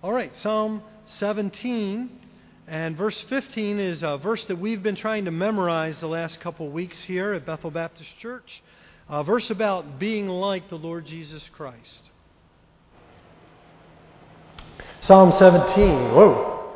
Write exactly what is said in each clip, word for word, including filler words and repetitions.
All right, Psalm seventeen and verse fifteen is a verse that we've been trying to memorize the last couple weeks here at Bethel Baptist Church. A verse about being like the Lord Jesus Christ. Psalm seventeen. Whoa.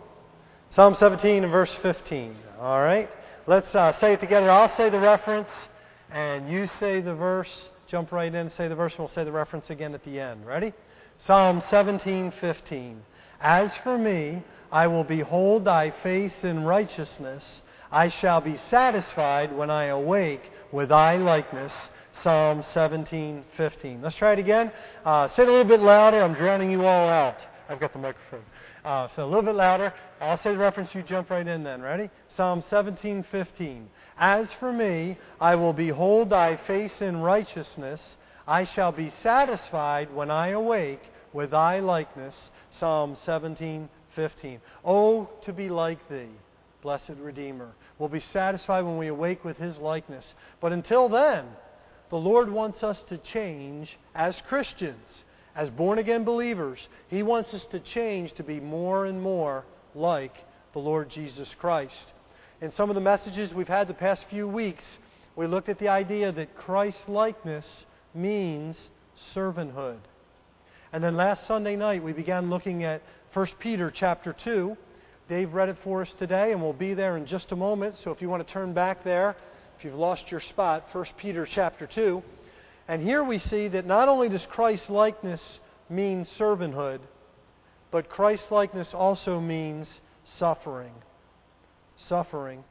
Psalm seventeen and verse fifteen. All right. Let's uh, say it together. I'll say the reference, and you say the verse. Jump right in and say the verse, and we'll say the reference again at the end. Ready? Psalm seventeen fifteen. As for me, I will behold thy face in righteousness. I shall be satisfied when I awake with thy likeness. Psalm seventeen fifteen. Let's try it again. Uh, say it a little bit louder. I'm drowning you all out. I've got the microphone. Uh, so a little bit louder. I'll say the reference. You jump right in then. Ready? Psalm seventeen fifteen. As for me, I will behold thy face in righteousness. I shall be satisfied when I awake with thy likeness. Psalm seventeen fifteen. Oh, to be like thee, blessed Redeemer. We'll be satisfied when we awake with his likeness. But until then, the Lord wants us to change as Christians, as born-again believers. He wants us to change to be more and more like the Lord Jesus Christ. In some of the messages we've had the past few weeks, we looked at the idea that Christ-likeness means servanthood. And then last Sunday night, we began looking at First Peter chapter two. Dave read it for us today, and we'll be there in just a moment. So if you want to turn back there, if you've lost your spot, First Peter chapter two. And here we see that not only does Christ-likeness mean servanthood, but Christ-likeness also means suffering. Suffering.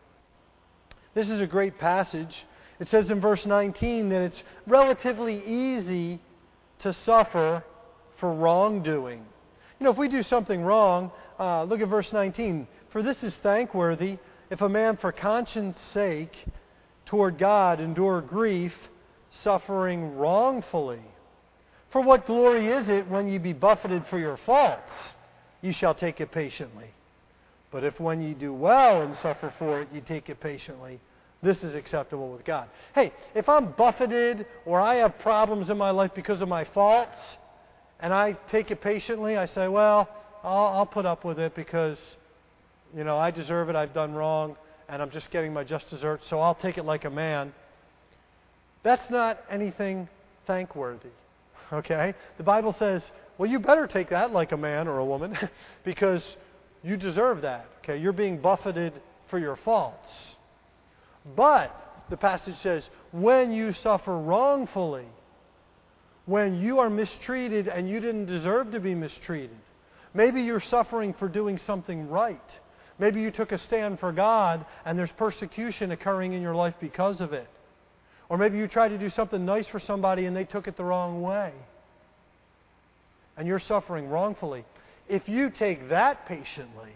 This is a great passage. It says in verse nineteen that it's relatively easy to suffer for wrongdoing. You know, if we do something wrong, uh, look at verse nineteen. For this is thankworthy, if a man for conscience sake toward God endure grief, suffering wrongfully. For what glory is it when ye be buffeted for your faults? Ye shall take it patiently. But if when ye do well and suffer for it, ye take it patiently, this is acceptable with God. Hey, if I'm buffeted or I have problems in my life because of my faults, and I take it patiently, I say, well, I'll, I'll put up with it because, you know, I deserve it, I've done wrong, and I'm just getting my just desserts, so I'll take it like a man. That's not anything thankworthy, okay? The Bible says, well, you better take that like a man or a woman because you deserve that, okay? You're being buffeted for your faults. But the passage says, when you suffer wrongfully, when you are mistreated and you didn't deserve to be mistreated, maybe you're suffering for doing something right. Maybe you took a stand for God and there's persecution occurring in your life because of it. Or maybe you tried to do something nice for somebody and they took it the wrong way. And you're suffering wrongfully. If you take that patiently,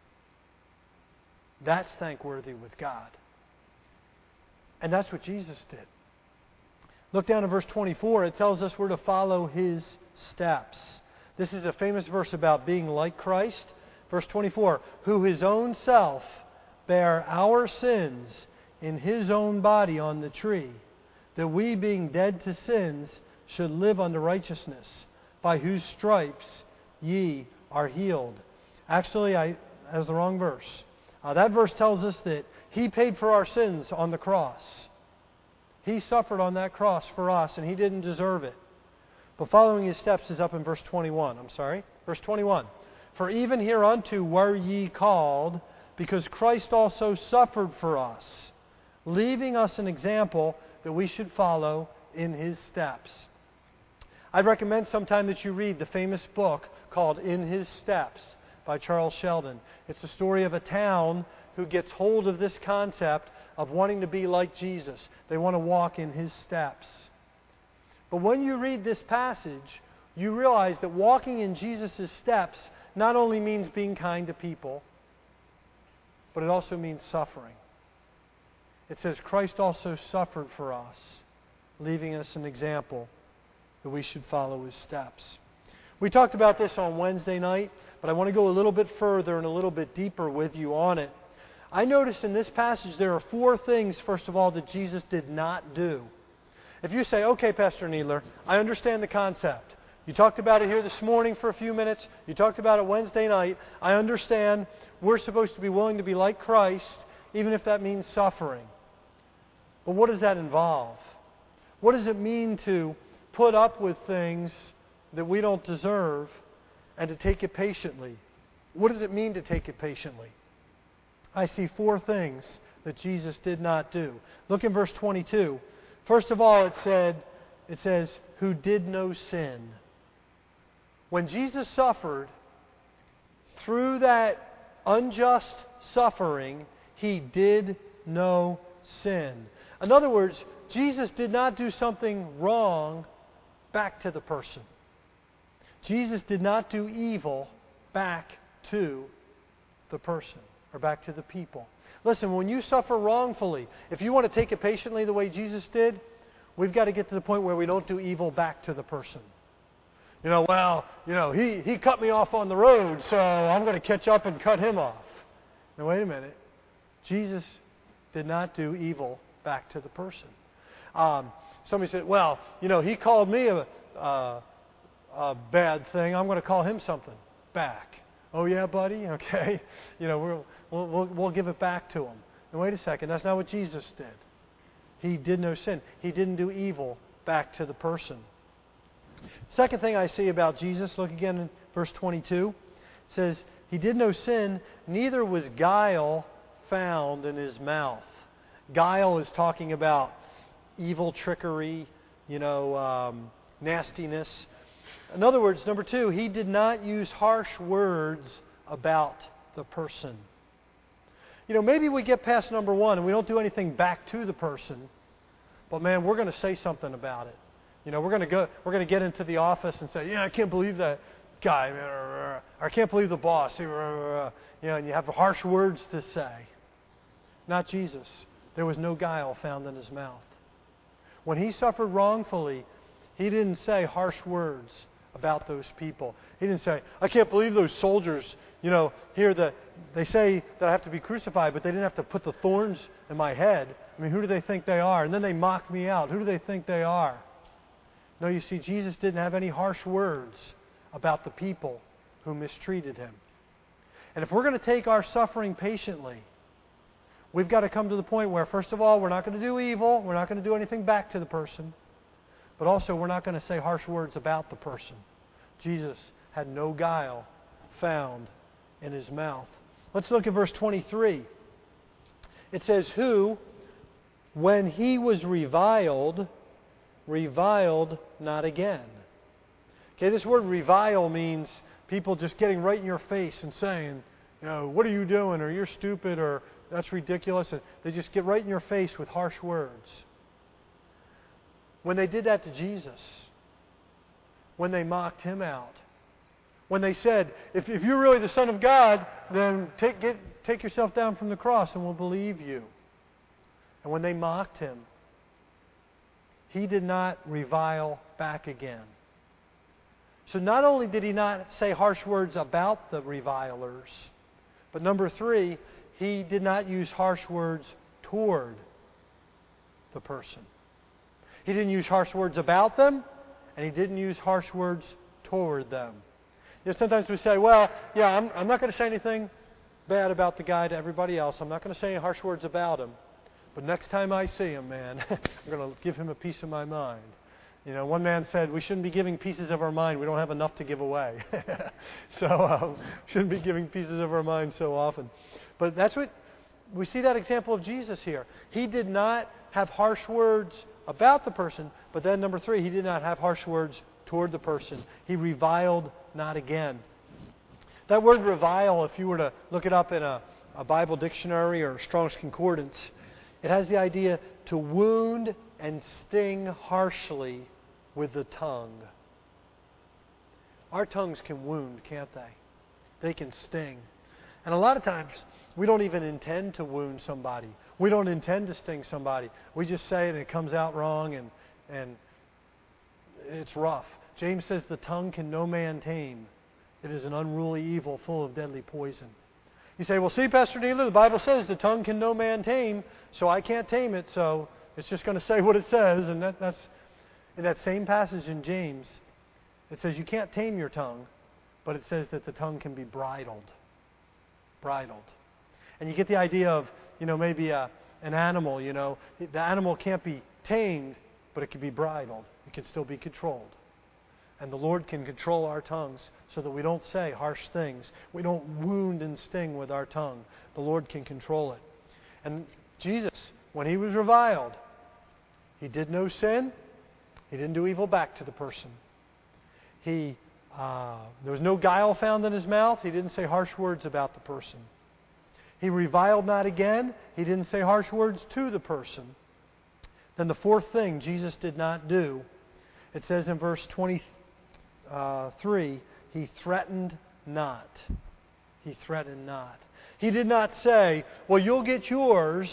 that's thankworthy with God. And that's what Jesus did. Look down at verse twenty-four. It tells us we're to follow his steps. This is a famous verse about being like Christ. Verse twenty-four. Who his own self bare our sins in his own body on the tree, that we, being dead to sins, should live unto righteousness, by whose stripes ye are healed. Actually, I that was the wrong verse. Uh, that verse tells us that he paid for our sins on the cross. He suffered on that cross for us, and he didn't deserve it. But following his steps is up in verse twenty-one. I'm sorry. Verse twenty-one. For even hereunto were ye called, because Christ also suffered for us, leaving us an example that we should follow in his steps. I'd recommend sometime that you read the famous book called In His Steps by Charles Sheldon. It's the story of a town who gets hold of this concept of wanting to be like Jesus. They want to walk in his steps. But when you read this passage, you realize that walking in Jesus' steps not only means being kind to people, but it also means suffering. It says Christ also suffered for us, leaving us an example that we should follow his steps. We talked about this on Wednesday night, but I want to go a little bit further and a little bit deeper with you on it. I noticed in this passage there are four things, first of all, that Jesus did not do. If you say, okay, Pastor Needler, I understand the concept. You talked about it here this morning for a few minutes. You talked about it Wednesday night. I understand we're supposed to be willing to be like Christ, even if that means suffering. But what does that involve? What does it mean to put up with things that we don't deserve and to take it patiently? What does it mean to take it patiently? I see four things that Jesus did not do. Look in verse twenty-two. First of all, it said, it says, who did no sin. When Jesus suffered, through that unjust suffering, He did no sin. In other words, Jesus did not do something wrong back to the person. Jesus did not do evil back to the person or back to the people. Listen, when you suffer wrongfully, if you want to take it patiently the way Jesus did, we've got to get to the point where we don't do evil back to the person. You know, well, you know, he, he cut me off on the road, so I'm going to catch up and cut him off. Now, wait a minute. Jesus did not do evil back to the person. Um, somebody said, well, you know, he called me a, a, a bad thing. I'm going to call him something back. Oh, yeah, buddy? Okay. You know, we'll, we'll, we'll, we'll give it back to him. And wait a second. That's not what Jesus did. He did no sin. He didn't do evil back to the person. Second thing I see about Jesus, look again in verse twenty-two. It says, He did no sin, neither was guile found in His mouth. Guile is talking about evil, trickery, you know, um, nastiness. In other words, number two, He did not use harsh words about the person. You know, maybe we get past number one and we don't do anything back to the person, but man, we're going to say something about it. You know, we're going to go, we're going to get into the office and say, yeah, I can't believe that guy, or I can't believe the boss. You know, and you have harsh words to say. Not Jesus. There was no guile found in His mouth. When He suffered wrongfully, He didn't say harsh words about those people. He didn't say, I can't believe those soldiers, you know, here the, they say that I have to be crucified, but they didn't have to put the thorns in my head. I mean, who do they think they are? And then they mock me out. Who do they think they are? No, you see, Jesus didn't have any harsh words about the people who mistreated Him. And if we're going to take our suffering patiently, we've got to come to the point where, first of all, we're not going to do evil. We're not going to do anything back to the person. But also, we're not going to say harsh words about the person. Jesus had no guile found in His mouth. Let's look at verse twenty-three. It says, who, when He was reviled, reviled not again. Okay, this word revile means people just getting right in your face and saying, you know, what are you doing? Or you're stupid, or that's ridiculous. And they just get right in your face with harsh words. When they did that to Jesus, when they mocked Him out, when they said, if, if you're really the Son of God, then take, get, take yourself down from the cross and we'll believe you. And when they mocked Him, He did not revile back again. So not only did He not say harsh words about the revilers, but number three, He did not use harsh words toward the person. He didn't use harsh words about them, and He didn't use harsh words toward them. You know, sometimes we say, well, yeah, I'm, I'm not going to say anything bad about the guy to everybody else. I'm not going to say any harsh words about him. But next time I see him, man, I'm going to give him a piece of my mind. You know, one man said, we shouldn't be giving pieces of our mind. We don't have enough to give away. so um, shouldn't be giving pieces of our mind so often. But that's what, we see that example of Jesus here. He did not have harsh words about the person, but then number three, He did not have harsh words toward the person. He reviled not again. That word revile, if you were to look it up in a, a Bible dictionary or Strong's Concordance, it has the idea to wound and sting harshly with the tongue. Our tongues can wound, can't they? They can sting. And a lot of times, we don't even intend to wound somebody. We don't intend to sting somebody. We just say it and it comes out wrong and, and it's rough. James says the tongue can no man tame. It is an unruly evil full of deadly poison. You say, well, see, Pastor Needler, the Bible says the tongue can no man tame, so I can't tame it, so it's just going to say what it says. And that, that's in that same passage in James, It says you can't tame your tongue, but it says that the tongue can be bridled. Bridled. And you get the idea of, you know, maybe a, an animal, you know. The animal can't be tamed, but it can be bridled. It can still be controlled. And the Lord can control our tongues so that we don't say harsh things. We don't wound and sting with our tongue. The Lord can control it. And Jesus, when he was reviled, he did no sin. He didn't do evil back to the person. He, uh, there was no guile found in his mouth. He didn't say harsh words about the person. He reviled not again. He didn't say harsh words to the person. Then the fourth thing Jesus did not do, it says in verse twenty-three, he threatened not. He threatened not. He did not say, well, you'll get yours,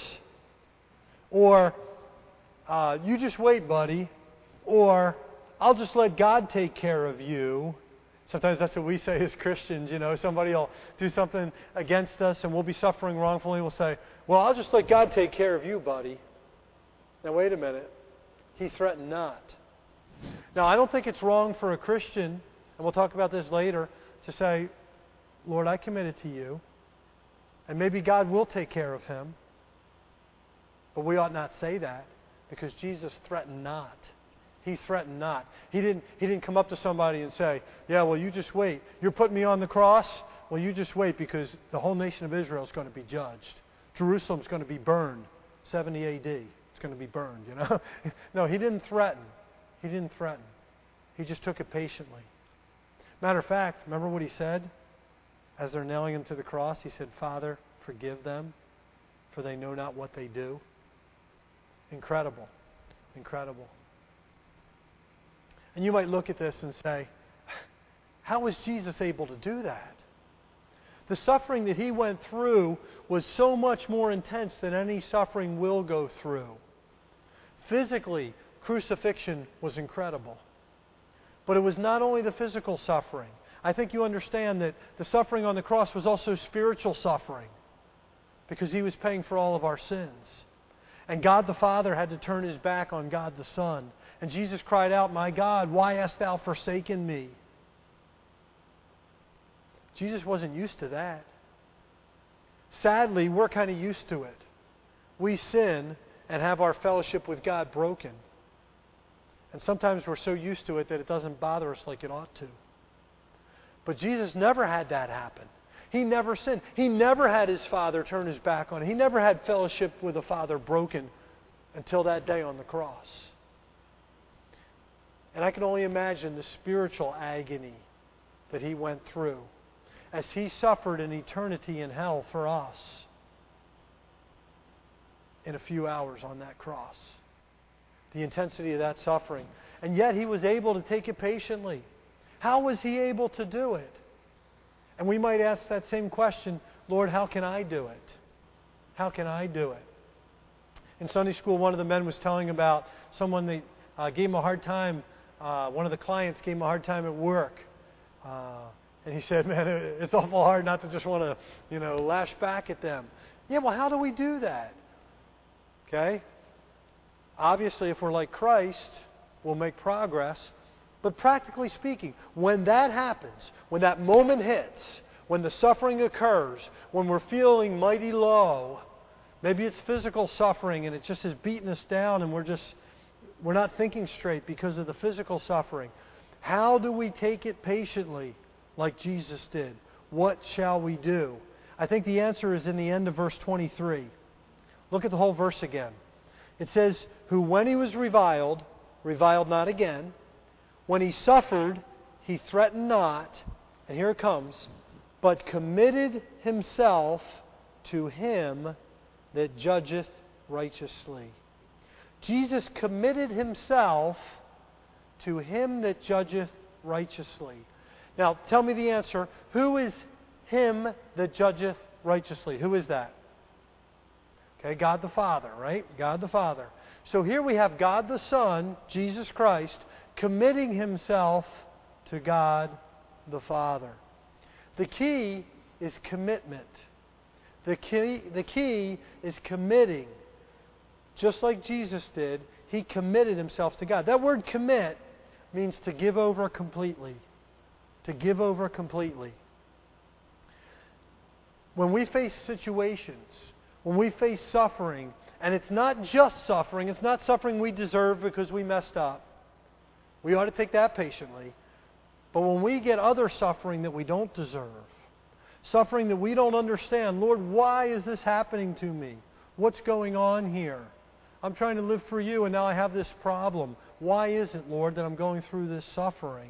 or uh, you just wait, buddy, or I'll just let God take care of you. Sometimes that's what we say as Christians, you know. Somebody will do something against us and we'll be suffering wrongfully. We'll say, well, I'll just let God take care of you, buddy. Now, wait a minute. He threatened not. Now, I don't think it's wrong for a Christian, and we'll talk about this later, to say, Lord, I commit it to you. And maybe God will take care of him. But we ought not say that, because Jesus threatened not. He threatened not. He didn't, he didn't come up to somebody and say, yeah, well, you just wait. You're putting me on the cross? Well, you just wait, because the whole nation of Israel is going to be judged. Jerusalem's going to be burned. seventy A D. It's going to be burned, you know. No, he didn't threaten. He didn't threaten. He just took it patiently. Matter of fact, remember what he said? As they're nailing him to the cross, he said, Father, forgive them, for they know not what they do. Incredible. Incredible. And you might look at this and say, how was Jesus able to do that? The suffering that he went through was so much more intense than any suffering we'll go through. Physically, crucifixion was incredible. But it was not only the physical suffering. I think you understand that the suffering on the cross was also spiritual suffering, because he was paying for all of our sins. And God the Father had to turn his back on God the Son. And Jesus cried out, my God, why hast thou forsaken me? Jesus wasn't used to that. Sadly, we're kind of used to it. We sin and have our fellowship with God broken. And sometimes we're so used to it that it doesn't bother us like it ought to. But Jesus never had that happen. He never sinned. He never had his Father turn his back on him. He never had fellowship with the Father broken until that day on the cross. And I can only imagine the spiritual agony that he went through as he suffered an eternity in hell for us in a few hours on that cross. The intensity of that suffering. And yet he was able to take it patiently. How was he able to do it? And we might ask that same question, Lord, how can I do it? How can I do it? In Sunday school, one of the men was telling about someone that uh, gave him a hard time. Uh, one of the clients gave him a hard time at work. Uh, and he said, man, it's awful hard not to just want to, you know, lash back at them. Yeah, well, how do we do that? Okay? Obviously, if we're like Christ, we'll make progress. But practically speaking, when that happens, when that moment hits, when the suffering occurs, when we're feeling mighty low, maybe it's physical suffering and it just has beaten us down and we're just, we're not thinking straight because of the physical suffering. How do we take it patiently like Jesus did? What shall we do? I think the answer is in the end of verse twenty-three. Look at the whole verse again. It says, who when he was reviled, reviled not again. When he suffered, he threatened not, and here it comes, but committed himself to him that judgeth righteously. Jesus committed himself to him that judgeth righteously. Now, tell me the answer. Who is him that judgeth righteously? Who is that? Okay, God the Father, right? God the Father. So here we have God the Son, Jesus Christ, committing himself to God the Father. The key is commitment. The key, the key is committing. Just like Jesus did, he committed himself to God. That word commit means to give over completely. To give over completely. When we face situations, when we face suffering, and it's not just suffering, it's not suffering we deserve because we messed up. We ought to take that patiently. But when we get other suffering that we don't deserve, suffering that we don't understand, Lord, why is this happening to me? What's going on here? I'm trying to live for you and now I have this problem. Why is it, Lord, that I'm going through this suffering?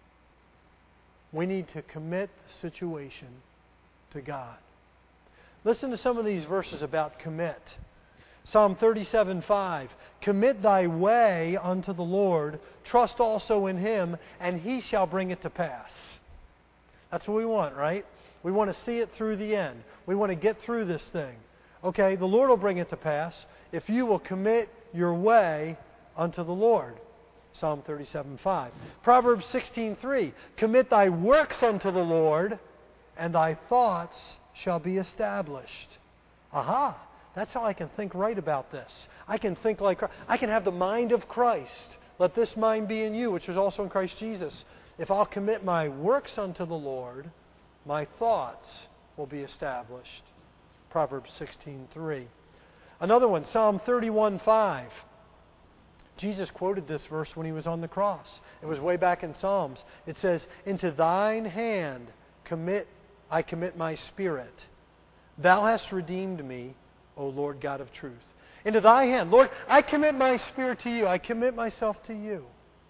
We need to commit the situation to God. Listen to some of these verses about commit. Psalm thirty-seven five. Commit thy way unto the Lord, trust also in Him, and He shall bring it to pass. That's what we want, right? We want to see it through the end. We want to get through this thing. Okay, the Lord will bring it to pass if you will commit your way unto the Lord. Psalm thirty-seven five. Proverbs sixteen three. Commit thy works unto the Lord, and thy thoughts shall be established. Aha! That's how I can think right about this. I can think like I can have the mind of Christ. Let this mind be in you, which was also in Christ Jesus. If I'll commit my works unto the Lord, my thoughts will be established. Proverbs sixteen three. Another one, Psalm thirty-one five. Jesus quoted this verse when He was on the cross. It was way back in Psalms. It says, into thine hand commit I commit my spirit. Thou hast redeemed me, O Lord God of truth. Into thy hand. Lord, I commit my spirit to you. I commit myself to you.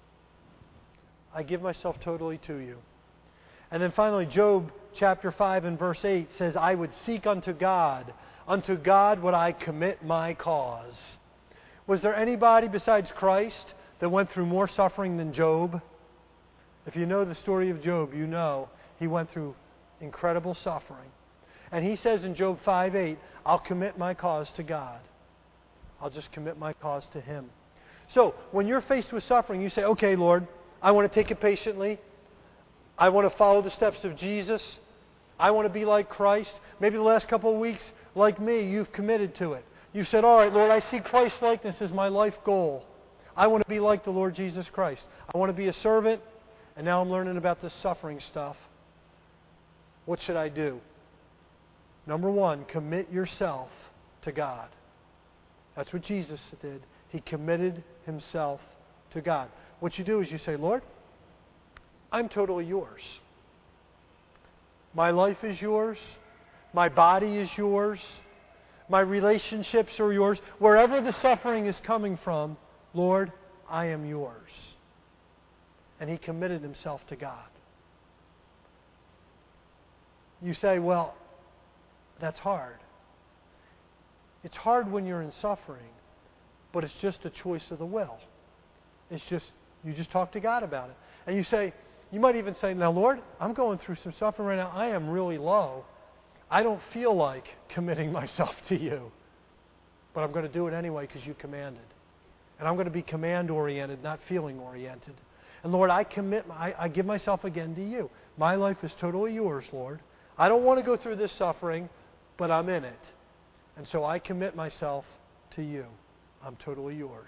I give myself totally to you. And then finally, Job chapter five and verse eight says, I would seek unto God. Unto God would I commit my cause. Was there anybody besides Christ that went through more suffering than Job? If you know the story of Job, you know he went through incredible suffering. And he says in Job five eight, I'll commit my cause to God. I'll just commit my cause to Him. So, when you're faced with suffering, you say, okay, Lord, I want to take it patiently. I want to follow the steps of Jesus. I want to be like Christ. Maybe the last couple of weeks, like me, you've committed to it. You've said, all right, Lord, I see Christ's likeness as my life goal. I want to be like the Lord Jesus Christ. I want to be a servant, and now I'm learning about this suffering stuff. What should I do? Number one, commit yourself to God. That's what Jesus did. He committed Himself to God. What you do is you say, Lord, I'm totally yours. My life is yours. My body is yours. My relationships are yours. Wherever the suffering is coming from, Lord, I am yours. And he committed himself to God. You say, well, that's hard. It's hard when you're in suffering, but it's just a choice of the will. It's just, you just talk to God about it. And you say, you might even say, now Lord, I'm going through some suffering right now. I am really low. I don't feel like committing myself to you. But I'm going to do it anyway because you commanded. And I'm going to be command-oriented, not feeling-oriented. And Lord, I commit, I, I give myself again to you. My life is totally yours, Lord. I don't want to go through this suffering, but I'm in it. And so I commit myself to you. I'm totally yours.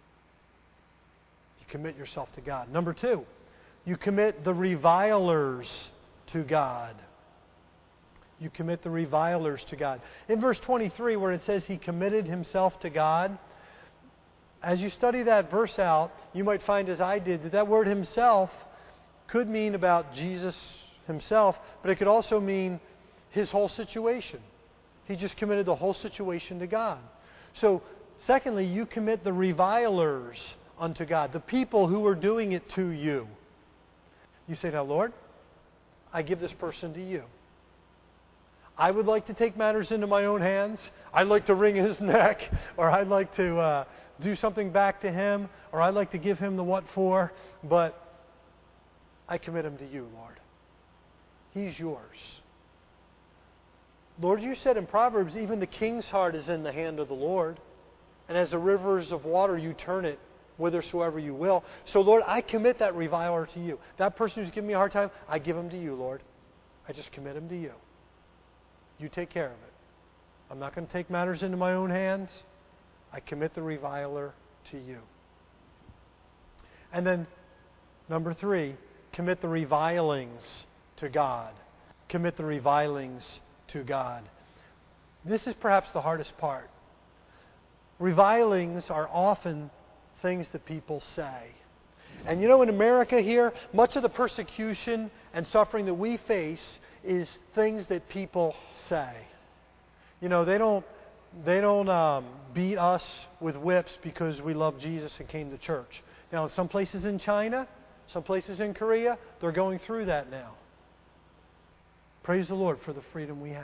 You commit yourself to God. Number two, you commit the revilers to God. You commit the revilers to God. In verse twenty-three, where it says he committed himself to God, as you study that verse out, you might find, as I did, that that word himself could mean about Jesus himself, but it could also mean his whole situation. He just committed the whole situation to God. So, secondly, you commit the revilers unto God, the people who are doing it to you. You say, now, Lord, I give this person to you. I would like to take matters into my own hands. I'd like to wring his neck, or I'd like to uh, do something back to him, or I'd like to give him the what for, but I commit him to you, Lord. He's yours. Lord, you said in Proverbs, even the king's heart is in the hand of the Lord, and as the rivers of water, you turn it whithersoever you will. So, Lord, I commit that reviler to you. That person who's giving me a hard time, I give him to you, Lord. I just commit him to you. You take care of it. I'm not going to take matters into my own hands. I commit the reviler to you. And then Number three, commit the revilings to God. Commit the revilings to God. This is perhaps the hardest part. Revilings are often things that people say. And you know, in America here, much of the persecution and suffering that we face is things that people say. You know, they don't they don't um, beat us with whips because we love Jesus and came to church. Now, in some places in China, some places in Korea, they're going through that now. Praise the Lord for the freedom we have.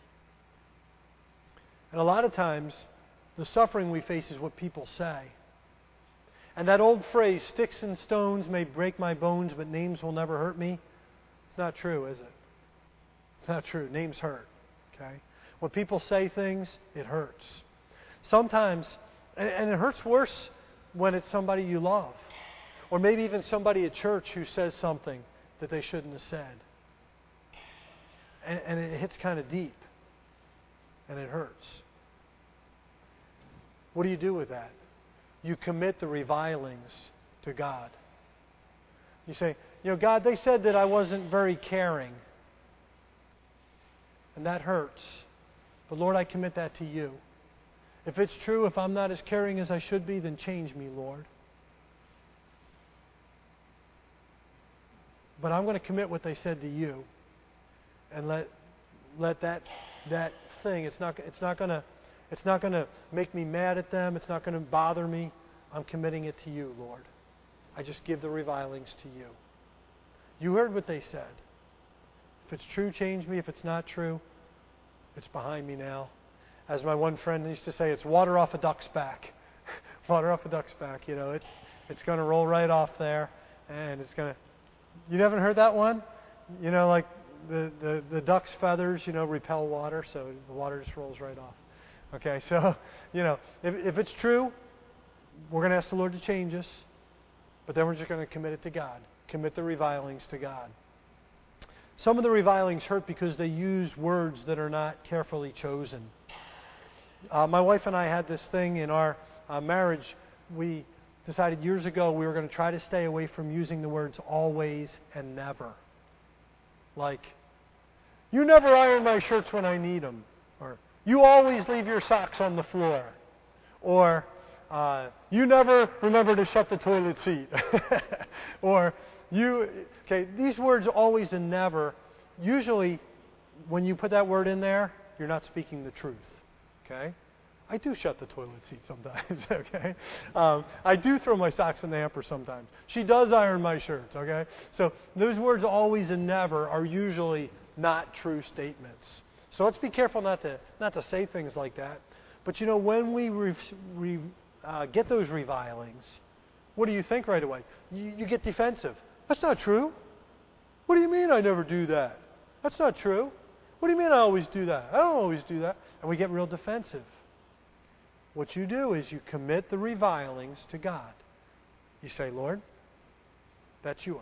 And a lot of times, the suffering we face is what people say. And that old phrase, sticks and stones may break my bones, but names will never hurt me, it's not true, is it? It's not true. Names hurt. Okay? When people say things, it hurts. Sometimes, and it hurts worse when it's somebody you love. Or maybe even somebody at church who says something that they shouldn't have said. And, and it hits kind of deep. And it hurts. What do you do with that? You commit the revilings to God. You say, you know, God, they said that I wasn't very caring. And that hurts. But Lord, I commit that to you. If it's true, if I'm not as caring as I should be, then change me, Lord. But I'm going to commit what they said to you. And let let that that thing, it's not it's not going to it's not going to make me mad at them, it's not going to bother me. I'm committing it to you, Lord. I just give the revilings to you. You heard what they said. If it's true, change me. If it's not true, it's behind me now. As my one friend used to say, it's water off a duck's back. Water off a duck's back, you know. It's it's going to roll right off there, and it's going to... You haven't heard that one? You know, like the, the, the duck's feathers, you know, repel water, so the water just rolls right off. Okay, so, you know, if, if it's true, we're going to ask the Lord to change us, but then we're just going to commit it to God. Commit the revilings to God. Some of the revilings hurt because they use words that are not carefully chosen. Uh, my wife and I had this thing in our uh, marriage. We decided years ago we were going to try to stay away from using the words always and never. Like, you never iron my shirts when I need them. Or, you always leave your socks on the floor. Or, uh, you never remember to shut the toilet seat. Or, you, okay, these words always and never, usually when you put that word in there, you're not speaking the truth. Okay? I do shut the toilet seat sometimes, okay? Um, I do throw my socks in the hamper sometimes. She does iron my shirts, okay? So those words always and never are usually not true statements. So let's be careful not to not to say things like that. But you know, when we re, re, uh, get those revilings, what do you think right away? You, you get defensive. That's not true. What do you mean I never do that? That's not true. What do you mean I always do that? I don't always do that. And we get real defensive. What you do is you commit the revilings to God. You say, Lord, that's yours.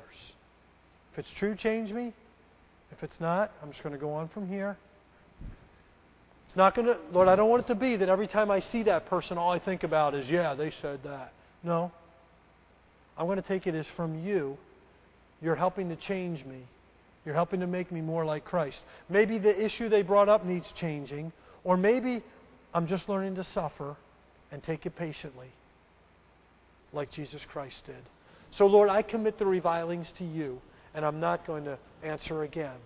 If it's true, change me. If it's not, I'm just going to go on from here. It's not going to, Lord, I don't want it to be that every time I see that person, all I think about is, yeah, they said that. No. I'm going to take it as from you. You're helping to change me. You're helping to make me more like Christ. Maybe the issue they brought up needs changing, or maybe I'm just learning to suffer and take it patiently, like Jesus Christ did. So, Lord, I commit the revilings to you, and I'm not going to answer again.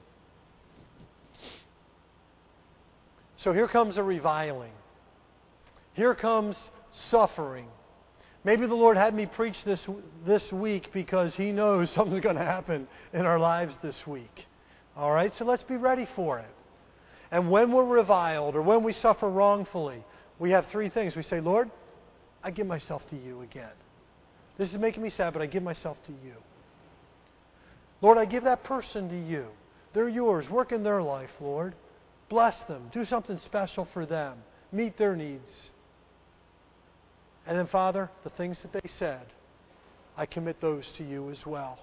So here comes a reviling. Here comes suffering. Maybe the Lord had me preach this this week because He knows something's going to happen in our lives this week. All right? So let's be ready for it. And when we're reviled or when we suffer wrongfully, we have three things. We say, Lord, I give myself to you again. This is making me sad, but I give myself to you. Lord, I give that person to you. They're yours. Work in their life, Lord. Bless them. Do something special for them. Meet their needs. And then, Father, the things that they said, I commit those to you as well.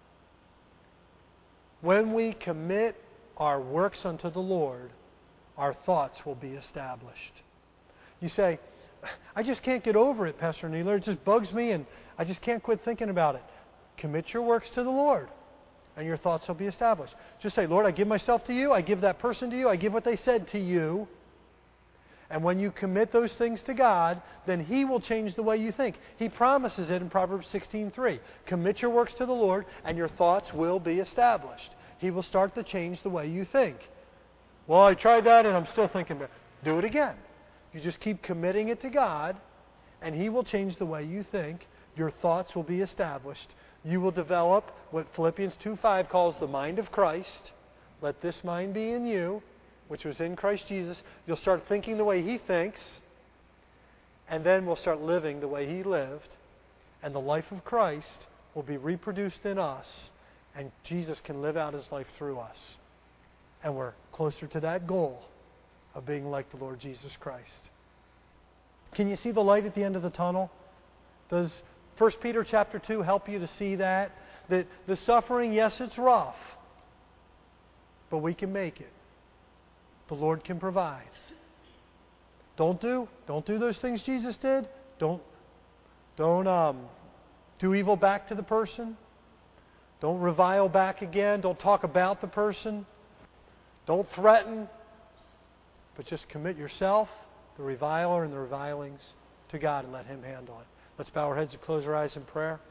When we commit our works unto the Lord, our thoughts will be established. You say, I just can't get over it, Pastor Neeler. It just bugs me and I just can't quit thinking about it. Commit your works to the Lord, and your thoughts will be established. Just say, Lord, I give myself to you. I give that person to you. I give what they said to you. And when you commit those things to God, then He will change the way you think. He promises it in Proverbs sixteen three. Commit your works to the Lord, and your thoughts will be established. He will start to change the way you think. Well, I tried that, and I'm still thinking about it. Do it again. You just keep committing it to God, and He will change the way you think. Your thoughts will be established. You will develop what Philippians two five calls the mind of Christ. Let this mind be in you, which was in Christ Jesus. You'll start thinking the way He thinks, and then we'll start living the way He lived, and the life of Christ will be reproduced in us, and Jesus can live out His life through us. And we're closer to that goal of being like the Lord Jesus Christ. Can you see the light at the end of the tunnel? Does First Peter chapter two help you to see that? That the suffering, yes, it's rough, but we can make it. The Lord can provide. Don't do, don't do those things Jesus did. Don't, don't um, do evil back to the person. Don't revile back again. Don't talk about the person. Don't threaten. But just commit yourself, the reviler and the revilings, to God and let Him handle it. Let's bow our heads and close our eyes in prayer.